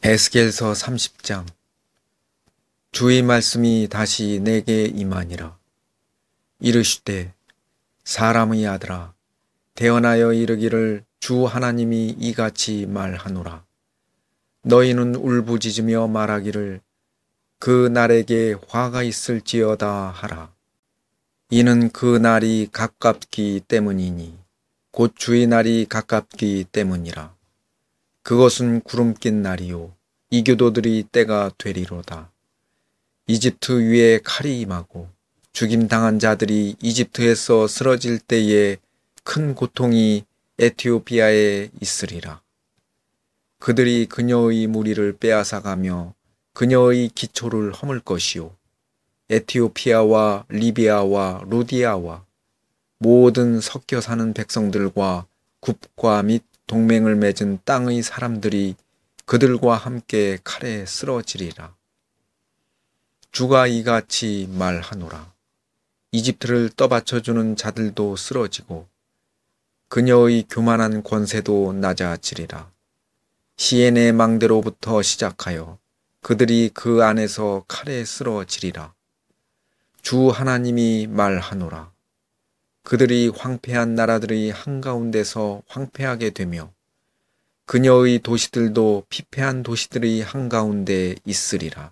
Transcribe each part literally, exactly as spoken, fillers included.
에스겔서 삼십 장. 주의 말씀이 다시 내게 임하니라. 이르시되 사람의 아들아, 대언하여 이르기를 주 하나님이 이같이 말하노라. 너희는 울부짖으며 말하기를 그 날에게 화가 있을지어다 하라. 이는 그 날이 가깝기 때문이니 곧 주의 날이 가깝기 때문이라. 그것은 구름 낀 날이요 이교도들이 때가 되리로다. 이집트 위에 칼이 임하고 죽임당한 자들이 이집트에서 쓰러질 때에 큰 고통이 에티오피아에 있으리라. 그들이 그녀의 무리를 빼앗아가며 그녀의 기초를 허물 것이요 에티오피아와 리비아와 루디아와 모든 섞여 사는 백성들과 국가 및 동맹을 맺은 땅의 사람들이 그들과 함께 칼에 쓰러지리라. 주가 이같이 말하노라. 이집트를 떠받쳐주는 자들도 쓰러지고 그녀의 교만한 권세도 낮아지리라. 시엔의 망대로부터 시작하여 그들이 그 안에서 칼에 쓰러지리라. 주 하나님이 말하노라. 그들이 황폐한 나라들의 한가운데서 황폐하게 되며 그녀의 도시들도 피폐한 도시들의 한가운데 있으리라.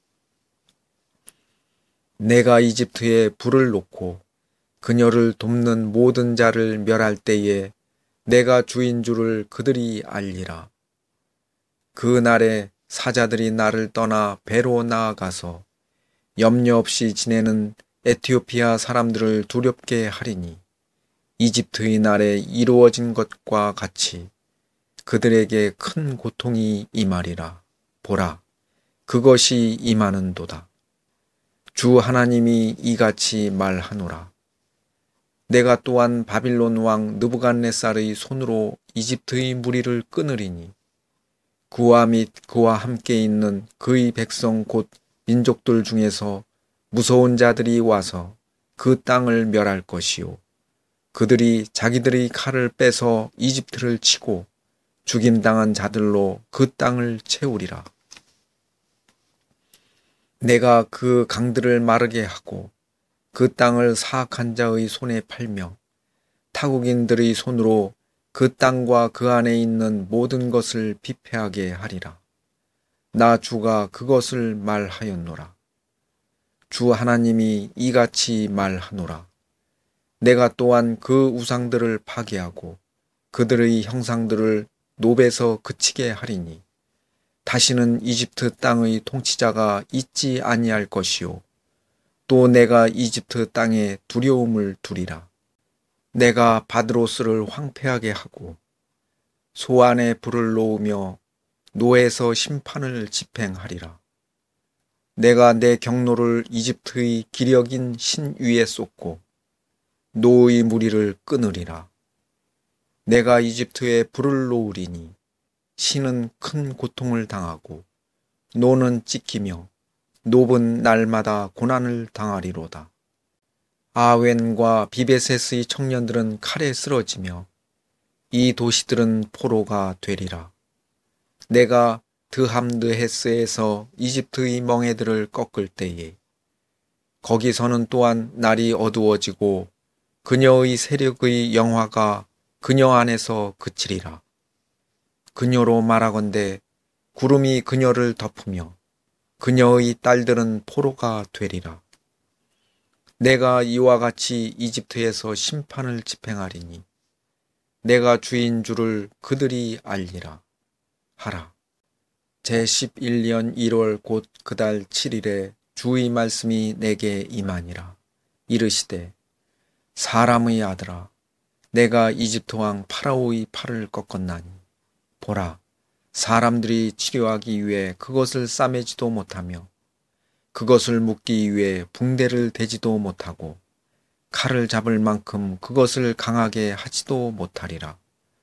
내가 이집트에 불을 놓고 그녀를 돕는 모든 자를 멸할 때에 내가 주인 줄을 그들이 알리라. 그 날에 사자들이 나를 떠나 배로 나아가서 염려 없이 지내는 에티오피아 사람들을 두렵게 하리니 이집트의 날에 이루어진 것과 같이 그들에게 큰 고통이 임하리라. 보라, 그것이 임하는도다. 주 하나님이 이같이 말하노라. 내가 또한 바빌론 왕 느부갓네살의 손으로 이집트의 무리를 끊으리니 그와 및 그와 함께 있는 그의 백성 곧 민족들 중에서 무서운 자들이 와서 그 땅을 멸할 것이요 그들이 자기들의 칼을 빼서 이집트를 치고 죽임당한 자들로 그 땅을 채우리라. 내가 그 강들을 마르게 하고 그 땅을 사악한 자의 손에 팔며 타국인들의 손으로 그 땅과 그 안에 있는 모든 것을 피폐하게 하리라. 나 주가 그것을 말하였노라. 주 하나님이 이같이 말하노라. 내가 또한 그 우상들을 파괴하고 그들의 형상들을 노베서 그치게 하리니 다시는 이집트 땅의 통치자가 있지 아니할 것이요 또 내가 이집트 땅에 두려움을 두리라. 내가 바드로스를 황폐하게 하고 소 안에 불을 놓으며 노에서 심판을 집행하리라. 내가 내 경로를 이집트의 기력인 신 위에 쏟고 노의 무리를 끊으리라. 내가 이집트에 불을 놓으리니 신은 큰 고통을 당하고 노는 찢기며 노은 날마다 고난을 당하리로다. 아웬과 비베셋의 청년들은 칼에 쓰러지며 이 도시들은 포로가 되리라. 내가 드함드헤스에서 이집트의 멍에들을 꺾을 때에 거기서는 또한 날이 어두워지고 그녀의 세력의 영화가 그녀 안에서 그치리라. 그녀로 말하건대 구름이 그녀를 덮으며 그녀의 딸들은 포로가 되리라. 내가 이와 같이 이집트에서 심판을 집행하리니 내가 주인 줄을 그들이 알리라 하라. 제십일 년 일월 곧 그달 칠일에 주의 말씀이 내게 임하니라. 이르시되 사람의 아들아, 내가 이집트 왕 파라오의 팔을 꺾었나니 보라, 사람들이 치료하기 위해 그것을 싸매지도 못하며 그것을 묶기 위해 붕대를 대지도 못하고 칼을 잡을 만큼 그것을 강하게 하지도 못하리라.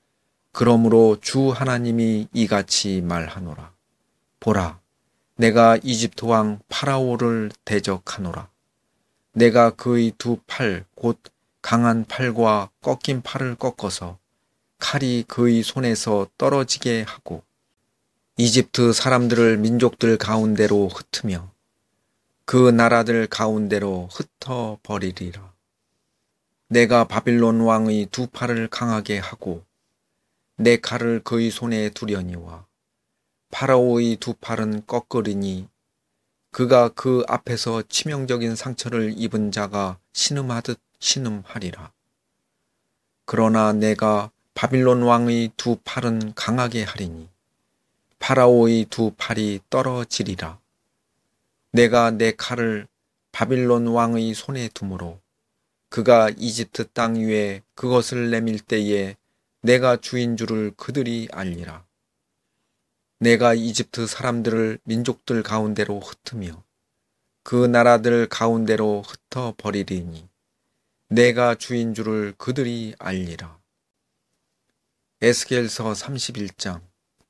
그러므로 주 하나님이 이같이 말하노라. 보라, 내가 이집트 왕 파라오를 대적하노라. 내가 그의 두 팔, 곧 강한 팔과 꺾인 팔을 꺾어서 칼이 그의 손에서 떨어지게 하고 이집트 사람들을 민족들 가운데로 흩으며 그 나라들 가운데로 흩어 버리리라. 내가 바빌론 왕의 두 팔을 강하게 하고 내 칼을 그의 손에 두려니와 파라오의 두 팔은 꺾으리니 그가 그 앞에서 치명적인 상처를 입은 자가 신음하듯 신음하리라. 그러나 내가 바빌론 왕의 두 팔은 강하게 하리니 파라오의 두 팔이 떨어지리라. 내가 내 칼을 바빌론 왕의 손에 두므로 그가 이집트 땅 위에 그것을 내밀 때에 내가 주인 줄을 그들이 알리라. 내가 이집트 사람들을 민족들 가운데로 흩으며 그 나라들 가운데로 흩어 버리리니 내가 주인 줄을 그들이 알리라. 에스겔서 삼십일 장.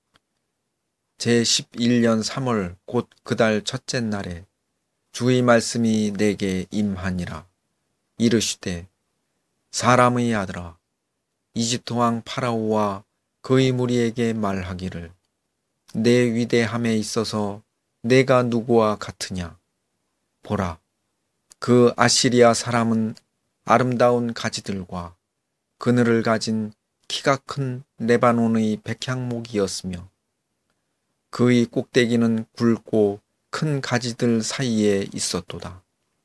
제십일 년 삼월 곧 그달 첫째 날에 주의 말씀이 내게 임하니라. 이르시되 사람의 아들아, 이집트 왕 파라오와 그의 무리에게 말하기를 내 위대함에 있어서 내가 누구와 같으냐. 보라, 그 아시리아 사람은 아름다운 가지들과 그늘을 가진 키가 큰 레바논의 백향목이었으며 그의 꼭대기는 굵고 큰 가지들 사이에 있었도다.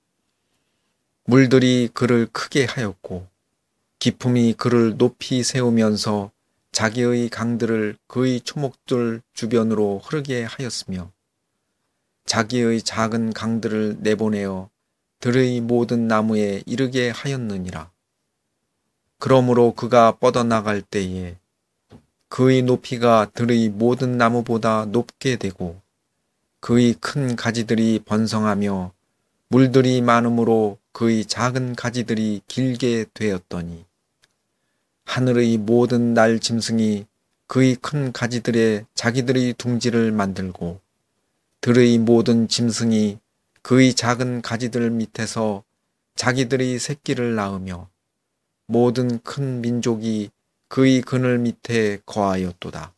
물들이 그를 크게 하였고 기품이 그를 높이 세우면서 자기의 강들을 그의 초목들 주변으로 흐르게 하였으며 자기의 작은 강들을 내보내어 들의 모든 나무에 이르게 하였느니라. 그러므로 그가 뻗어나갈 때에 그의 높이가 들의 모든 나무보다 높게 되고 그의 큰 가지들이 번성하며 물들이 많음으로 그의 작은 가지들이 길게 되었더니 하늘의 모든 날 짐승이 그의 큰 가지들에 자기들의 둥지를 만들고 들의 모든 짐승이 그의 작은 가지들 밑에서 자기들의 새끼를 낳으며 모든 큰 민족이 그의 그늘 밑에 거하였도다.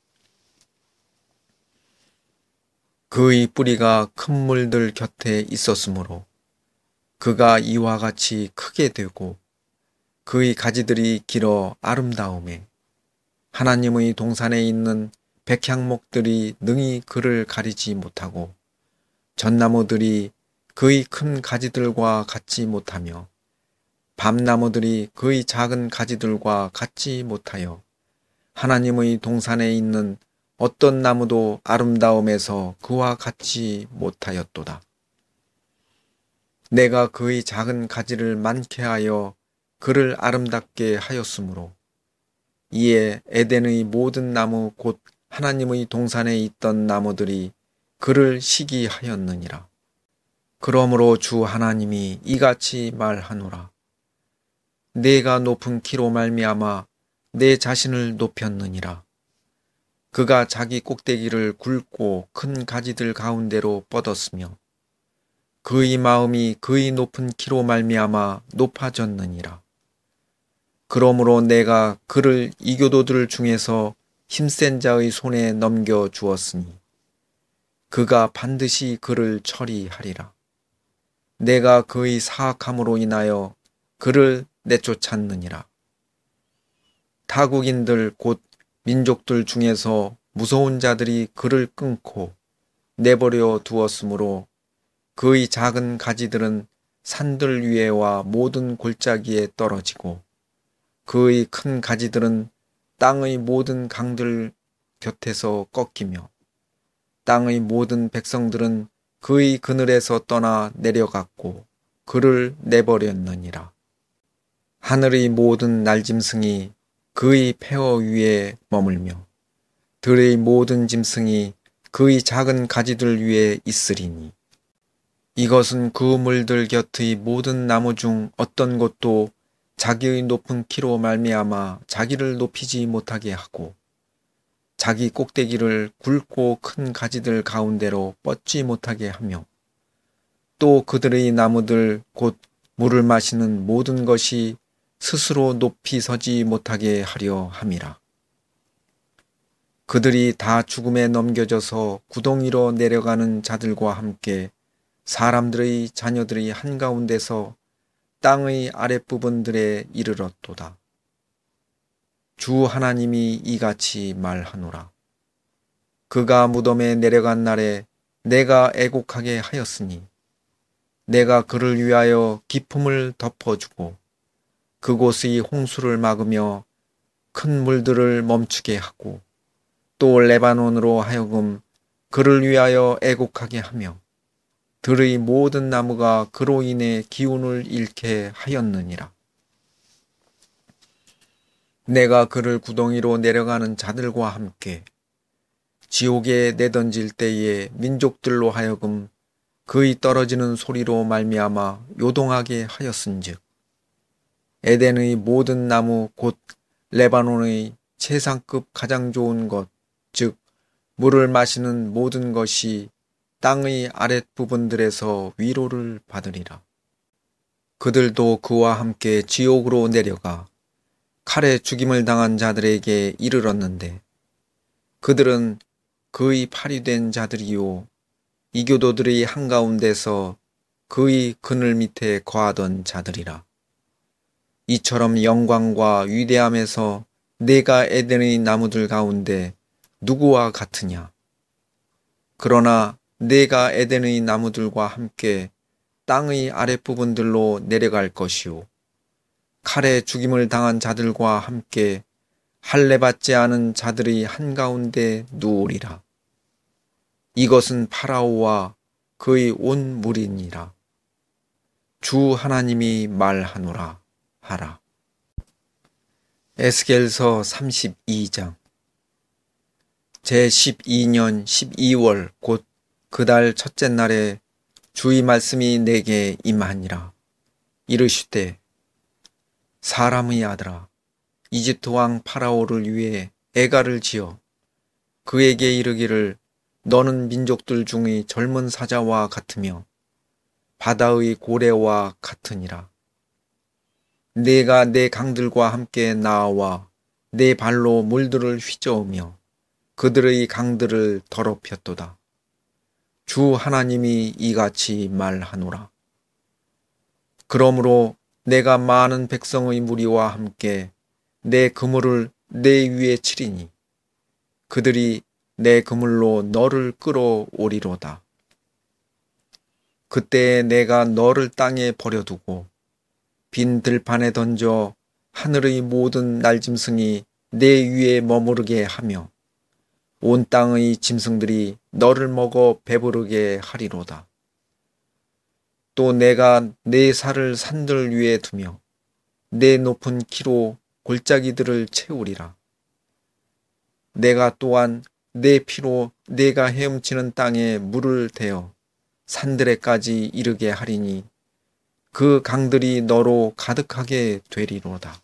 그의 뿌리가 큰 물들 곁에 있었으므로 그가 이와 같이 크게 되고 그의 가지들이 길어 아름다우매 하나님의 동산에 있는 백향목들이 능히 그를 가리지 못하고 전나무들이 그의 큰 가지들과 같지 못하며 밤나무들이 그의 작은 가지들과 같지 못하여 하나님의 동산에 있는 어떤 나무도 아름다움에서 그와 같지 못하였도다. 내가 그의 작은 가지를 많게 하여 그를 아름답게 하였으므로 이에 에덴의 모든 나무 곧 하나님의 동산에 있던 나무들이 그를 시기하였느니라. 그러므로 주 하나님이 이같이 말하노라. 내가 높은 키로 말미암아 내 자신을 높였느니라. 그가 자기 꼭대기를 굵고 큰 가지들 가운데로 뻗었으며 그의 마음이 그의 높은 키로 말미암아 높아졌느니라. 그러므로 내가 그를 이교도들 중에서 힘센 자의 손에 넘겨 주었으니 그가 반드시 그를 처리하리라. 내가 그의 사악함으로 인하여 그를 내쫓았느니라. 타국인들 곧 민족들 중에서 무서운 자들이 그를 끊고 내버려 두었으므로 그의 작은 가지들은 산들 위에와 모든 골짜기에 떨어지고 그의 큰 가지들은 땅의 모든 강들 곁에서 꺾이며 땅의 모든 백성들은 그의 그늘에서 떠나 내려갔고 그를 내버렸느니라. 하늘의 모든 날짐승이 그의 폐허 위에 머물며 들의 모든 짐승이 그의 작은 가지들 위에 있으리니 이것은 그 물들 곁의 모든 나무 중 어떤 것도 자기의 높은 키로 말미암아 자기를 높이지 못하게 하고 자기 꼭대기를 굵고 큰 가지들 가운데로 뻗지 못하게 하며 또 그들의 나무들 곧 물을 마시는 모든 것이 스스로 높이 서지 못하게 하려 함이라. 그들이 다 죽음에 넘겨져서 구덩이로 내려가는 자들과 함께 사람들의 자녀들이 한가운데서 땅의 아랫부분들에 이르렀도다. 주 하나님이 이같이 말하노라. 그가 무덤에 내려간 날에 내가 애곡하게 하였으니 내가 그를 위하여 기품을 덮어주고 그곳의 홍수를 막으며 큰 물들을 멈추게 하고 또 레바논으로 하여금 그를 위하여 애곡하게 하며 들의 모든 나무가 그로 인해 기운을 잃게 하였느니라. 내가 그를 구덩이로 내려가는 자들과 함께 지옥에 내던질 때에 민족들로 하여금 그의 떨어지는 소리로 말미암아 요동하게 하였은즉 에덴의 모든 나무 곧 레바논의 최상급 가장 좋은 것 즉 물을 마시는 모든 것이 땅의 아랫부분들에서 위로를 받으리라. 그들도 그와 함께 지옥으로 내려가 칼에 죽임을 당한 자들에게 이르렀는데 그들은 그의 파리된 자들이요 이교도들의 한가운데서 그의 그늘 밑에 거하던 자들이라. 이처럼 영광과 위대함에서 내가 에덴의 나무들 가운데 누구와 같으냐? 그러나 내가 에덴의 나무들과 함께 땅의 아랫부분들로 내려갈 것이요 칼에 죽임을 당한 자들과 함께 할례받지 않은 자들의 한가운데 누우리라. 이것은 파라오와 그의 온 무리니라. 주 하나님이 말하노라 하라. 에스겔서 삼십이 장. 제십이 년 십이 월 곧 그 달 첫째 날에 주의 말씀이 내게 임하니라. 이르시되 사람의 아들아 이집트 왕 파라오를 위해 애가를 지어 그에게 이르기를 너는 민족들 중의 젊은 사자와 같으며 바다의 고래와 같으니라. 내가 내 강들과 함께 나아와 내 발로 물들을 휘저으며 그들의 강들을 더럽혔도다. 주 하나님이 이같이 말하노라. 그러므로 내가 많은 백성의 무리와 함께 내 그물을 내 위에 치리니 그들이 내 그물로 너를 끌어오리로다. 그때에 내가 너를 땅에 버려두고 빈 들판에 던져 하늘의 모든 날짐승이 내 위에 머무르게 하며 온 땅의 짐승들이 너를 먹어 배부르게 하리로다. 또 내가 내 살을 산들 위에 두며 내 높은 키로 골짜기들을 채우리라. 내가 또한 내 피로 내가 헤엄치는 땅에 물을 대어 산들에까지 이르게 하리니 그 강들이 너로 가득하게 되리로다.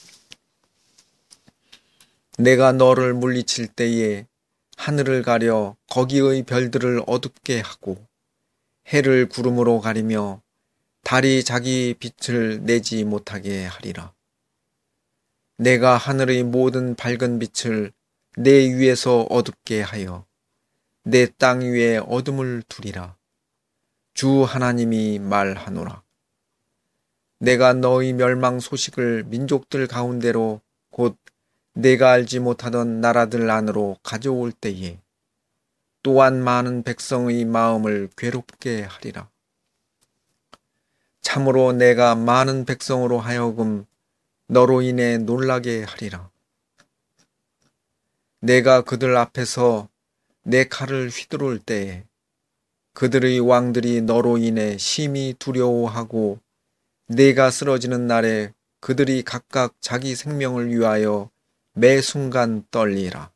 내가 너를 물리칠 때에 하늘을 가려 거기의 별들을 어둡게 하고 해를 구름으로 가리며 달이 자기 빛을 내지 못하게 하리라. 내가 하늘의 모든 밝은 빛을 내 위에서 어둡게 하여 내 땅 위에 어둠을 두리라. 주 하나님이 말하노라. 내가 너의 멸망 소식을 민족들 가운데로 곧 내가 알지 못하던 나라들 안으로 가져올 때에 또한 많은 백성의 마음을 괴롭게 하리라. 참으로 내가 많은 백성으로 하여금 너로 인해 놀라게 하리라. 내가 그들 앞에서 내 칼을 휘두를 때에 그들의 왕들이 너로 인해 심히 두려워하고 내가 쓰러지는 날에 그들이 각각 자기 생명을 위하여 매 순간 떨리라.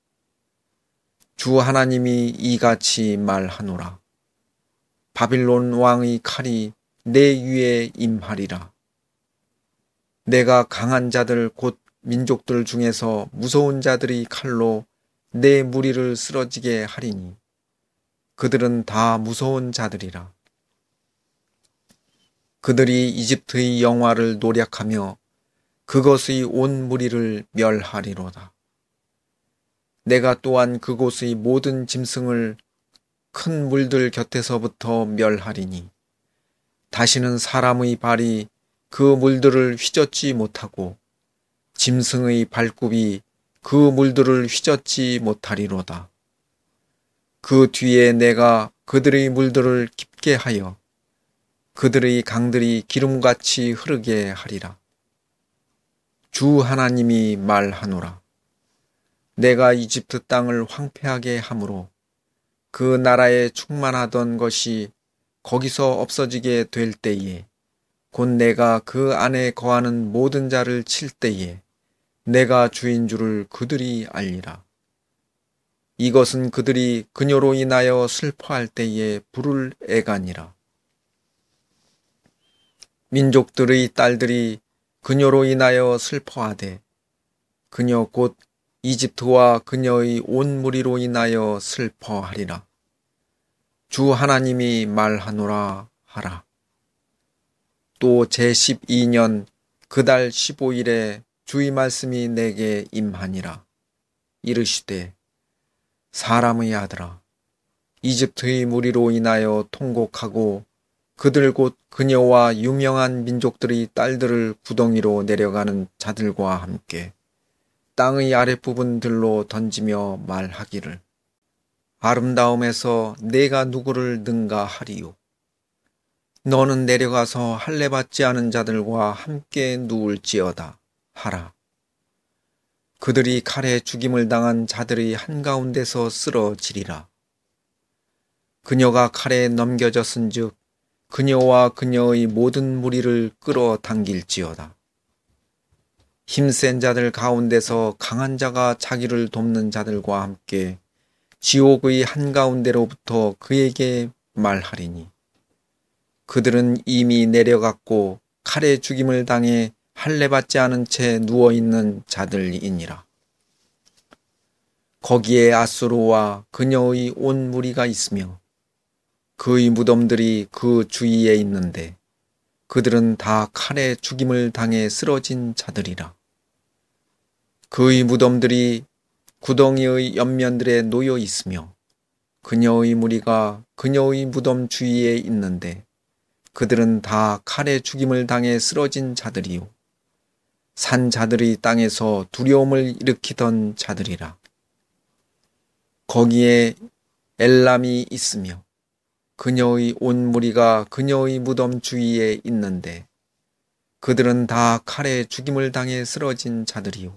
주 하나님이 이같이 말하노라. 바빌론 왕의 칼이 내 위에 임하리라. 내가 강한 자들 곧 민족들 중에서 무서운 자들이 칼로 내 무리를 쓰러지게 하리니 그들은 다 무서운 자들이라. 그들이 이집트의 영화를 노략하며 그것의 온 무리를 멸하리로다. 내가 또한 그곳의 모든 짐승을 큰 물들 곁에서부터 멸하리니 다시는 사람의 발이 그 물들을 휘젓지 못하고 짐승의 발굽이 그 물들을 휘젓지 못하리로다. 그 뒤에 내가 그들의 물들을 깊게 하여 그들의 강들이 기름같이 흐르게 하리라. 주 하나님이 말하노라. 내가 이집트 땅을 황폐하게 함으로 그 나라에 충만하던 것이 거기서 없어지게 될 때에 곧 내가 그 안에 거하는 모든 자를 칠 때에 내가 주인 줄을 그들이 알리라. 이것은 그들이 그녀로 인하여 슬퍼할 때에 부를 애가니라. 민족들의 딸들이 그녀로 인하여 슬퍼하되 그녀 곧 이집트와 그녀의 온 무리로 인하여 슬퍼하리라. 주 하나님이 말하노라 하라. 또 제십이 년 그달 십오 일에 주의 말씀이 내게 임하니라. 이르시되 사람의 아들아, 이집트의 무리로 인하여 통곡하고 그들 곧 그녀와 유명한 민족들의 딸들을 구덩이로 내려가는 자들과 함께 땅의 아랫부분들로 던지며 말하기를 아름다움에서 내가 누구를 능가 하리요. 너는 내려가서 할례받지 않은 자들과 함께 누울지어다 하라. 그들이 칼에 죽임을 당한 자들의 한가운데서 쓰러지리라. 그녀가 칼에 넘겨졌은즉 그녀와 그녀의 모든 무리를 끌어당길지어다. 힘센 자들 가운데서 강한 자가 자기를 돕는 자들과 함께 지옥의 한가운데로부터 그에게 말하리니 그들은 이미 내려갔고 칼에 죽임을 당해 할례받지 않은 채 누워있는 자들이니라. 거기에 아수르와 그녀의 온 무리가 있으며 그의 무덤들이 그 주위에 있는데 그들은 다 칼에 죽임을 당해 쓰러진 자들이라. 그의 무덤들이 구덩이의 옆면들에 놓여 있으며 그녀의 무리가 그녀의 무덤 주위에 있는데 그들은 다 칼에 죽임을 당해 쓰러진 자들이요 산 자들의 땅에서 두려움을 일으키던 자들이라. 거기에 엘람이 있으며 그녀의 온 무리가 그녀의 무덤 주위에 있는데 그들은 다 칼에 죽임을 당해 쓰러진 자들이요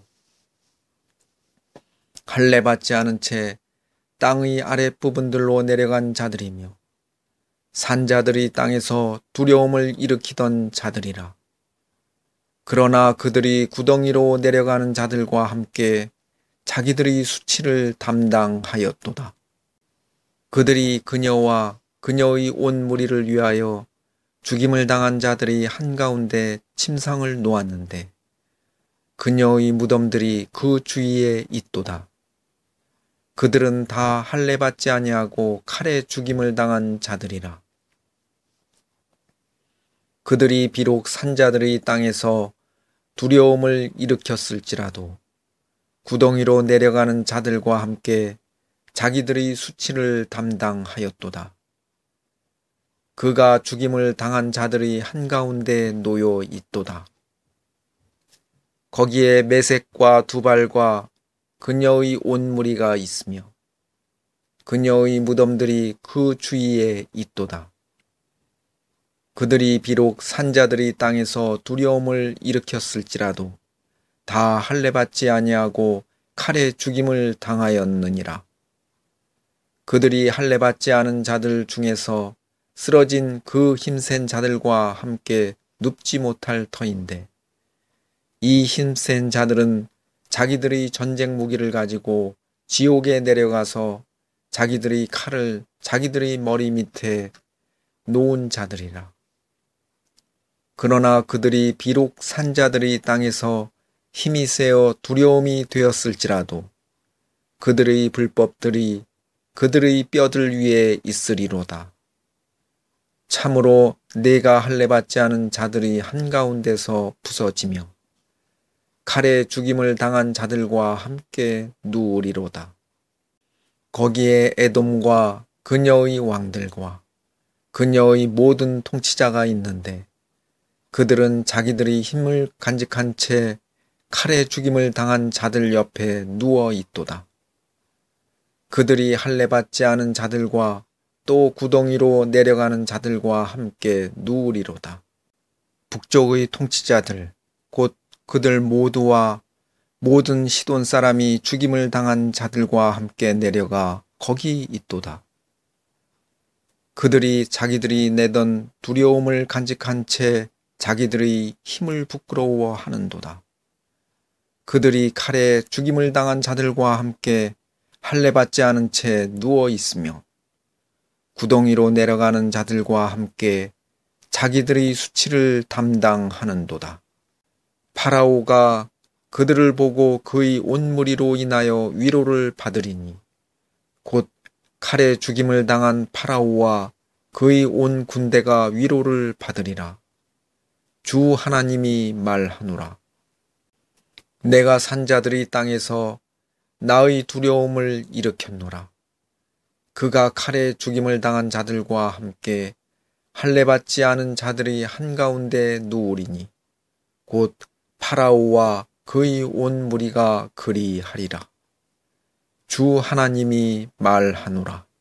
할례받지 않은 채 땅의 아랫부분들로 내려간 자들이며 산자들의 땅에서 두려움을 일으키던 자들이라. 그러나 그들이 구덩이로 내려가는 자들과 함께 자기들의 수치를 담당하였도다. 그들이 그녀와 그녀의 온 무리를 위하여 죽임을 당한 자들이 한가운데 침상을 놓았는데 그녀의 무덤들이 그 주위에 있도다. 그들은 다 할례받지 아니하고 칼에 죽임을 당한 자들이라. 그들이 비록 산자들의 땅에서 두려움을 일으켰을지라도 구덩이로 내려가는 자들과 함께 자기들의 수치를 담당하였도다. 그가 죽임을 당한 자들의 한가운데 놓여 있도다. 거기에 메섹과 두발과 그녀의 온 무리가 있으며 그녀의 무덤들이 그 주위에 있도다. 그들이 비록 산자들의 땅에서 두려움을 일으켰을지라도 다 할례받지 아니하고 칼에 죽임을 당하였느니라. 그들이 할례받지 않은 자들 중에서 쓰러진 그 힘센 자들과 함께 눕지 못할 터인데 이 힘센 자들은 자기들의 전쟁 무기를 가지고 지옥에 내려가서 자기들의 칼을 자기들의 머리 밑에 놓은 자들이라. 그러나 그들이 비록 산자들의 땅에서 힘이 세어 두려움이 되었을지라도 그들의 불법들이 그들의 뼈들 위에 있으리로다. 참으로 내가 할례받지 않은 자들이 한가운데서 부서지며 칼에 죽임을 당한 자들과 함께 누우리로다. 거기에 에돔과 그녀의 왕들과 그녀의 모든 통치자가 있는데 그들은 자기들의 힘을 간직한 채 칼에 죽임을 당한 자들 옆에 누워 있도다. 그들이 할례받지 않은 자들과 또 구덩이로 내려가는 자들과 함께 누우리로다. 북쪽의 통치자들, 곧 그들 모두와 모든 시돈 사람이 죽임을 당한 자들과 함께 내려가 거기 있도다. 그들이 자기들이 내던 두려움을 간직한 채 자기들의 힘을 부끄러워하는도다. 그들이 칼에 죽임을 당한 자들과 함께 할례받지 않은 채 누워 있으며 구덩이로 내려가는 자들과 함께 자기들의 수치를 담당하는도다. 파라오가 그들을 보고 그의 온 무리로 인하여 위로를 받으리니 곧 칼에 죽임을 당한 파라오와 그의 온 군대가 위로를 받으리라. 주 하나님이 말하노라. 내가 산자들의 땅에서 나의 두려움을 일으켰노라. 그가 칼에 죽임을 당한 자들과 함께 할례받지 않은 자들의 한가운데 누우리니 곧 파라오와 그의 온 무리가 그리하리라. 주 하나님이 말하노라.